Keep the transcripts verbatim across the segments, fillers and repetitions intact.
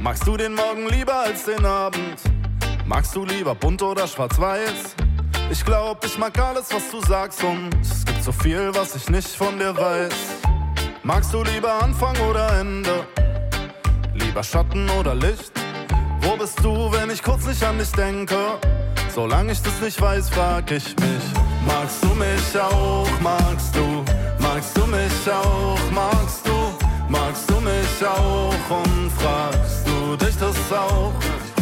Magst du den Morgen lieber als den Abend? Magst du lieber bunt oder schwarz-weiß? Ich glaub, ich mag alles, was du sagst, und es gibt so viel, was ich nicht von dir weiß. Magst du lieber Anfang oder Ende? Lieber Schatten oder Licht? Wo bist du, wenn ich kurz nicht an dich denke? Solange ich das nicht weiß, frag ich mich. Magst du mich auch, magst du? Magst du mich auch, magst du? Magst du mich auch und fragst du dich das auch?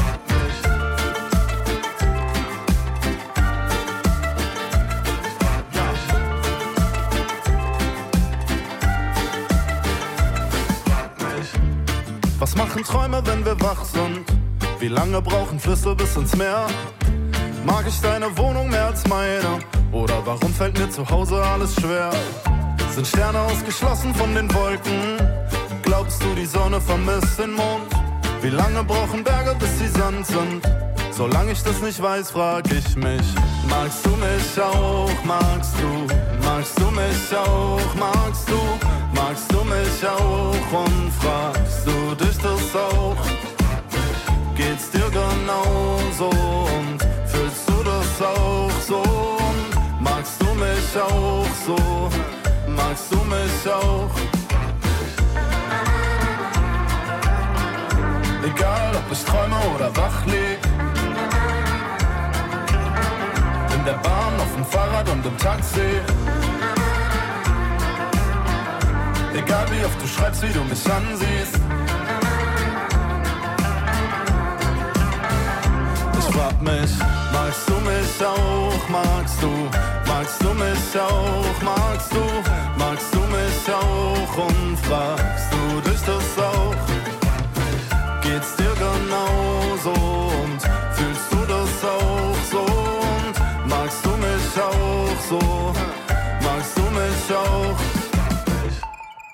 Was machen Träume, wenn wir wach sind? Wie lange brauchen Flüsse bis ins Meer? Mag ich deine Wohnung mehr als meine? Oder warum fällt mir zu Hause alles schwer? Sind Sterne ausgeschlossen von den Wolken? Glaubst du, die Sonne vermisst den Mond? Wie lange brauchen Berge, bis sie Sand sind? Solange ich das nicht weiß, frag ich mich. Magst du mich auch, magst du? Magst du mich auch, magst du? Magst du mich auch und fragst du dich das auch? Geht's dir genauso und fühlst du das auch so? Und magst du mich auch so? Magst du mich auch? Egal, ob ich träume oder wach lieg, in der Bahn, auf dem Fahrrad und im Taxi. Egal wie oft du schreibst, wie du mich ansiehst. Ich frag mich, magst du mich auch, magst du? Magst du mich auch, magst du? Magst du mich auch und fragst du dich das auch? Geht's dir genauso und fühlst du das auch so? Und magst du mich auch so? Magst du mich auch?